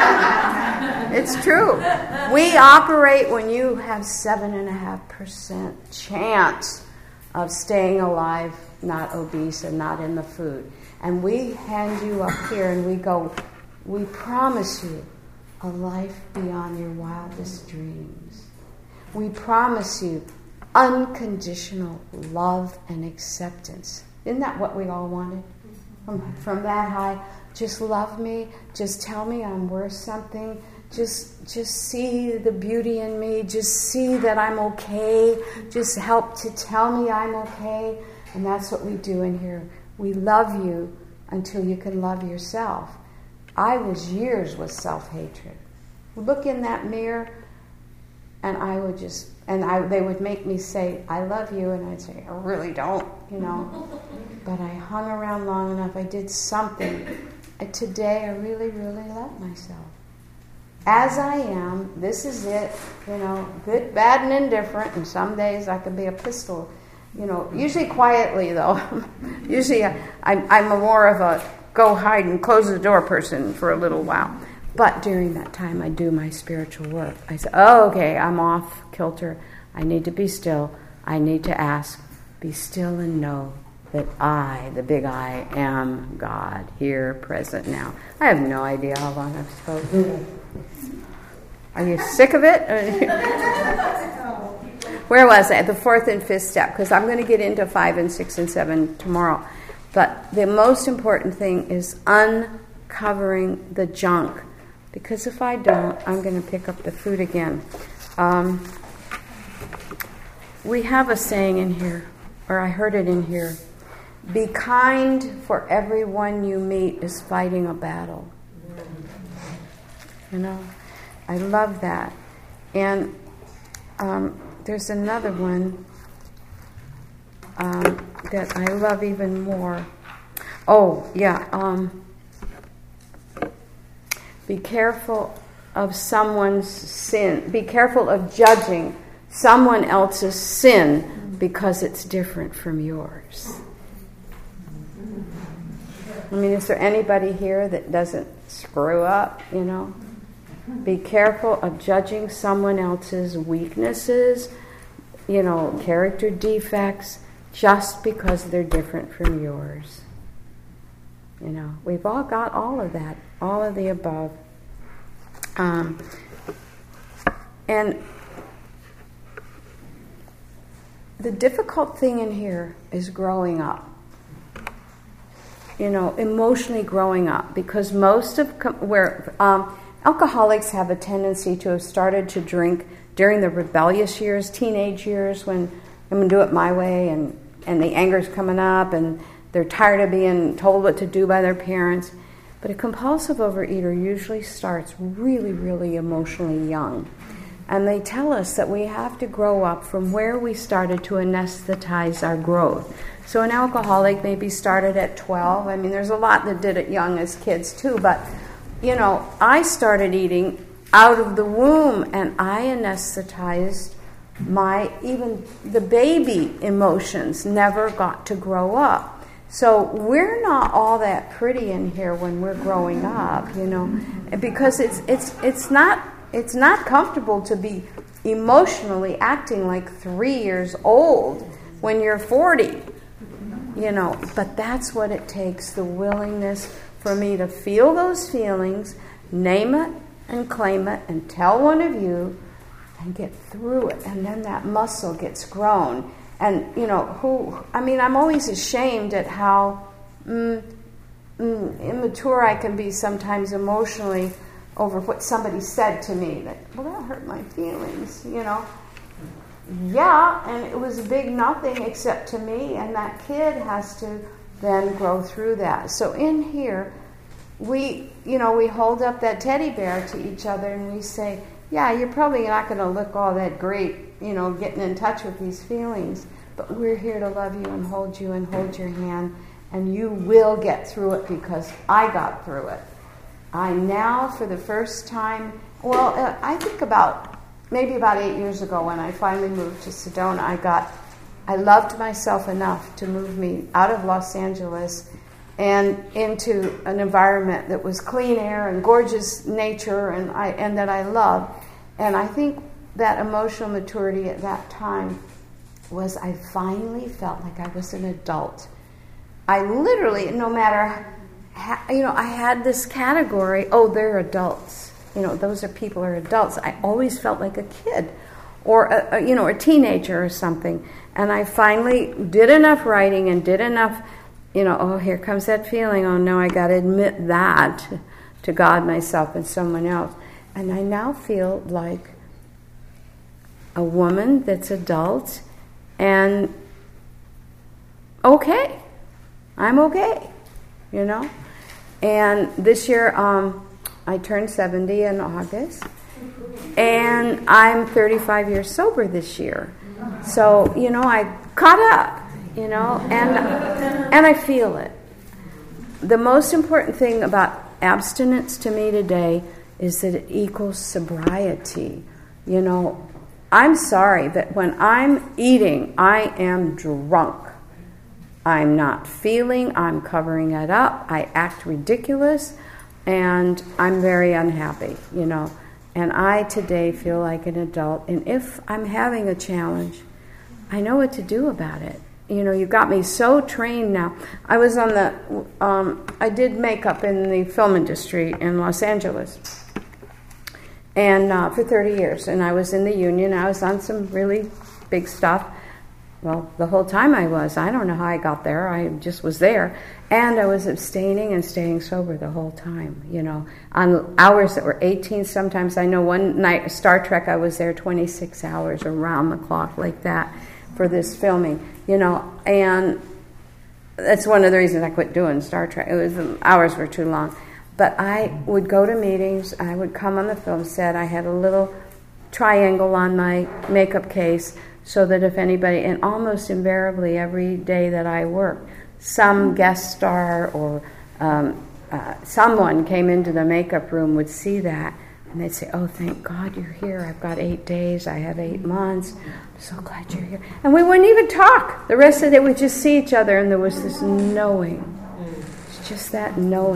It's true. We operate when you have seven and a half percent chance of staying alive, not obese, and not in the food. And we hand you up here and we go, we promise you a life beyond your wildest dreams. We promise you unconditional love and acceptance. Isn't that what we all wanted? From, from that high, just love me, just tell me I'm worth something, just just see the beauty in me, just see that I'm okay, just help to tell me I'm okay. And that's what we do in here. We love you until you can love yourself. I was years with self-hatred. Look in that mirror, and I would just, and I, they would make me say, I love you, and I'd say, I really don't, you know. But I hung around long enough, I did something. And today I really, really love myself. As I am, this is it, you know, good, bad, and indifferent, and some days I can be a pistol. You know, usually quietly, though. Usually I, I'm, I'm a more of a go hide and close the door person for a little while. But during that time, I do my spiritual work. I say, oh, okay, I'm off kilter. I need to be still. I need to ask, be still and know that I, the big I, am God, here, present, now. I have no idea how long I've spoken. Are you sick of it? Where was I? The fourth and fifth step, because I'm going to get into five and six and seven tomorrow. But the most important thing is uncovering the junk, because if I don't, I'm going to pick up the food again. Um, we have a saying in here, or I heard it in here, be kind, for everyone you meet is fighting a battle. You know, I love that. And um, there's another one um, that I love even more. Oh, yeah. Um, be careful of someone's sin. Be careful of judging someone else's sin because it's different from yours. I mean, is there anybody here that doesn't screw up, you know? Be careful of judging someone else's weaknesses, you know, character defects, just because they're different from yours. You know, we've all got all of that, all of the above. Um, and the difficult thing in here is growing up. You know, emotionally growing up, because most of com- where um, alcoholics have a tendency to have started to drink during the rebellious years, teenage years, when I'm going to do it my way, and, and the anger's coming up, and they're tired of being told what to do by their parents. But a compulsive overeater usually starts really, really emotionally young. And they tell us that we have to grow up from where we started to anesthetize our growth. So an alcoholic maybe started at twelve. I mean, there's a lot that did it young as kids too. But, you know, I started eating out of the womb, and I anesthetized my, even the baby emotions never got to grow up. So we're not all that pretty in here when we're growing up, you know, because it's it's it's not it's not comfortable to be emotionally acting like three years old when you're forty, you know. But that's what it takes, the willingness for me to feel those feelings, name it and claim it, and tell one of you, and get through it, and then that muscle gets grown. And, you know, who, I mean, I'm always ashamed at how mm, mm, immature I can be sometimes emotionally over what somebody said to me. That, well, that hurt my feelings, you know. Yeah, and it was a big nothing except to me, and that kid has to then grow through that. So in here, we, you know, we hold up that teddy bear to each other, and we say, yeah, you're probably not going to look all that great, you know, getting in touch with these feelings, but we're here to love you and hold you and hold your hand, and you will get through it because I got through it. I now, for the first time, well, uh, I think about, maybe about eight years ago when I finally moved to Sedona, I got, I loved myself enough to move me out of Los Angeles and into an environment that was clean air and gorgeous nature, and I and that I loved. And I think that emotional maturity at that time was I finally felt like I was an adult. I literally, no matter how, you know, I had this category, oh, they're adults. You know, those are people who are adults. I always felt like a kid or, a, a, you know, a teenager or something. And I finally did enough writing and did enough, you know, oh, here comes that feeling. Oh, no, I got to admit that to God, myself, and someone else. And I now feel like a woman that's adult and okay. I'm okay, you know. And this year, um, I turned seventy in August. And I'm thirty-five years sober this year. So, you know, I caught up, you know, and and I feel it. The most important thing about abstinence to me today is that it equals sobriety. You know, I'm sorry, but when I'm eating, I am drunk. I'm not feeling, I'm covering it up, I act ridiculous, and I'm very unhappy, you know. And I today feel like an adult, and if I'm having a challenge, I know what to do about it. You know, you got me so trained now. I was on the, um, I did makeup in the film industry in Los Angeles, and uh, for thirty years, and I was in the union. I was on some really big stuff. Well, the whole time I was. I don't know how I got there. I just was there. And I was abstaining and staying sober the whole time, you know, on hours that were eighteen. Sometimes I know one night, Star Trek, I was there twenty-six hours around the clock like that for this filming, you know. And that's one of the reasons I quit doing Star Trek. It was, the hours were too long. But I would go to meetings. I would come on the film set. I had a little triangle on my makeup case, so that if anybody, and almost invariably every day that I worked, some guest star or um, uh, someone came into the makeup room would see that, and they'd say, oh, thank God you're here. I've got eight days. I have eight months. I'm so glad you're here. And we wouldn't even talk. The rest of the day we'd just see each other, and there was this knowing. It's just that knowing.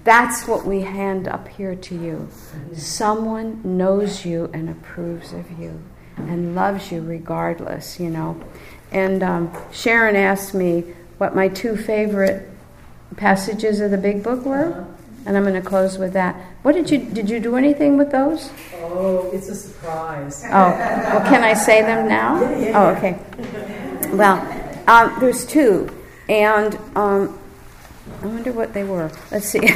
That's what we hand up here to you. Someone knows you and approves of you and loves you regardless, you know. And um, Sharon asked me what my two favorite passages of the Big Book were, and I'm going to close with that. What did you did you do anything with those? Oh, it's a surprise. Oh, well, can I say them now? Yeah, yeah, oh, yeah. okay. Well, um, there's two, and um, I wonder what they were. Let's see.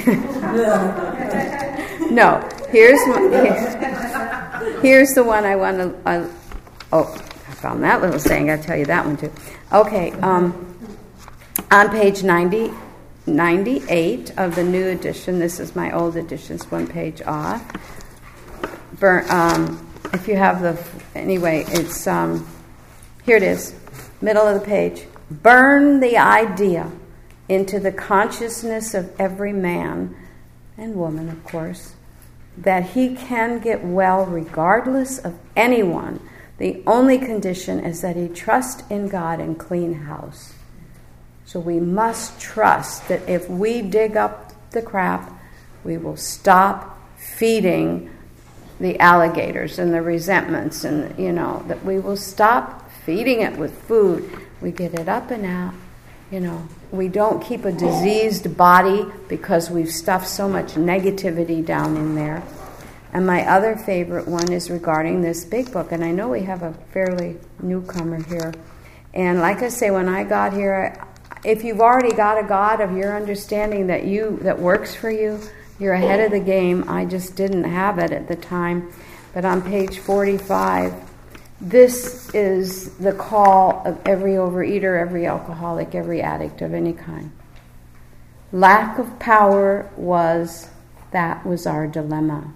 No, here's my, here's the one I want to. Uh, oh, I found that little saying. I'll tell you that one too. Okay, um, on page ninety, ninety-eight of the new edition. This is my old edition. It's one page off. Burn, um, if you have the anyway, it's um, here it is, middle of the page. Burn the idea into the consciousness of every man and woman, of course, that he can get well regardless of anyone. The only condition is that he trust in God and clean house. So we must trust that if we dig up the crap, we will stop feeding the alligators and the resentments, and you know, that we will stop feeding it with food. We get it up and out, you know. We don't keep a diseased body because we've stuffed so much negativity down in there. And my other favorite one is regarding this big book. And I know we have a fairly newcomer here. And like I say, when I got here, if you've already got a God of your understanding that you that works for you, you're ahead of the game. I just didn't have it at the time. But on page forty-five, this is the call of every overeater, every alcoholic, every addict of any kind. Lack of power was, that was our dilemma.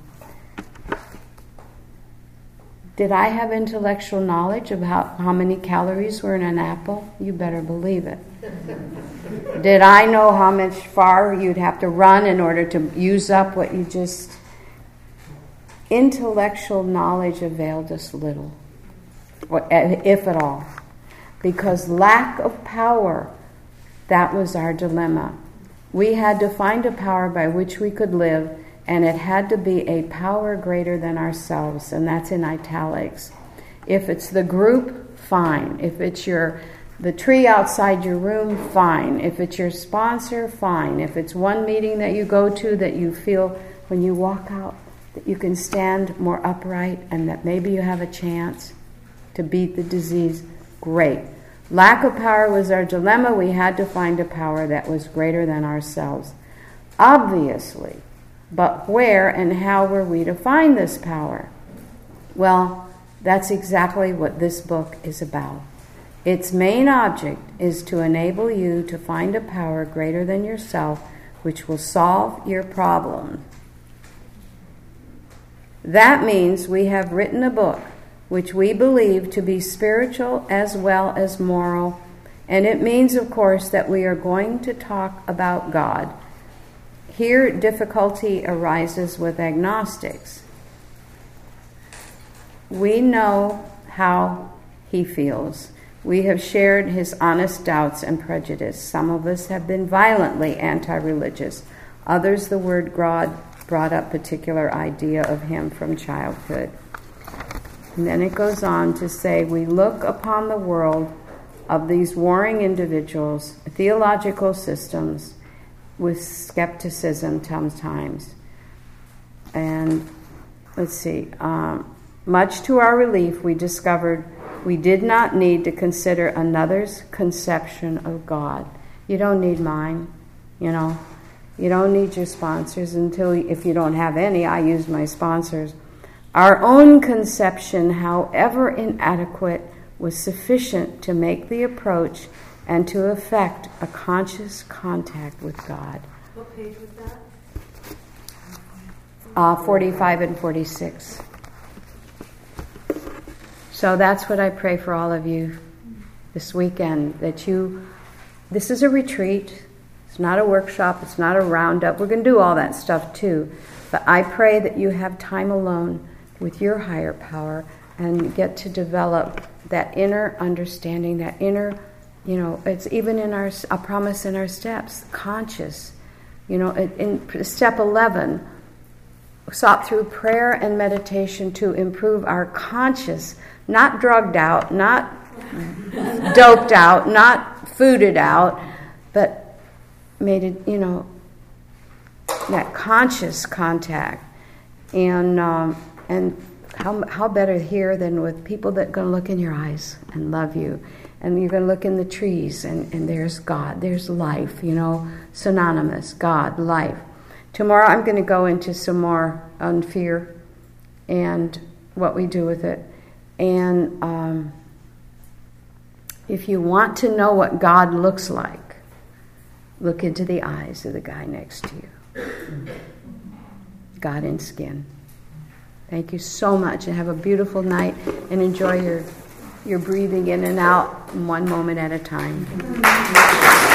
Did I have intellectual knowledge about how many calories were in an apple? You better believe it. Did I know how much far you'd have to run in order to use up what you just... Intellectual knowledge availed us little, if at all. Because lack of power, that was our dilemma. We had to find a power by which we could live, and it had to be a power greater than ourselves, and that's in italics. If it's the group, fine. If it's your the tree outside your room, fine. If it's your sponsor, fine. If it's one meeting that you go to that you feel when you walk out that you can stand more upright and that maybe you have a chance to beat the disease, great. Lack of power was our dilemma. We had to find a power that was greater than ourselves. Obviously. But where and how were we to find this power? Well, that's exactly what this book is about. Its main object is to enable you to find a power greater than yourself which will solve your problem. That means we have written a book which we believe to be spiritual as well as moral, and it means, of course, that we are going to talk about God. Here, difficulty arises with agnostics. We know how he feels. We have shared his honest doubts and prejudice. Some of us have been violently anti-religious. Others, the word God brought up particular idea of him from childhood. And then it goes on to say, we look upon the world of these warring individuals, theological systems, with skepticism sometimes. And let's see, um, much to our relief, we discovered we did not need to consider another's conception of God. You don't need mine, you know. You don't need your sponsors until, if you don't have any, I use my sponsors. Our own conception, however inadequate, was sufficient to make the approach and to effect a conscious contact with God. What page was that? Uh, forty-five and forty-six. So that's what I pray for all of you this weekend, that you, this is a retreat, it's not a workshop, it's not a roundup. We're going to do all that stuff too. But I pray that you have time alone with your higher power and get to develop that inner understanding, that inner, you know, it's even in our, a promise in our steps, conscious, You know, in, in step eleven, sought through prayer and meditation to improve our conscious, not drugged out, not doped out, not fooded out, but made it, you know, that conscious contact. And um, and how how better here than with people that are going to look in your eyes and love you. And you're going to look in the trees, and, and there's God, there's life, you know, synonymous, God, life. Tomorrow I'm going to go into some more on fear and what we do with it. And um, if you want to know what God looks like, look into the eyes of the guy next to you. God in skin. Thank you so much, and have a beautiful night, and enjoy your, your breathing in and out one moment at a time.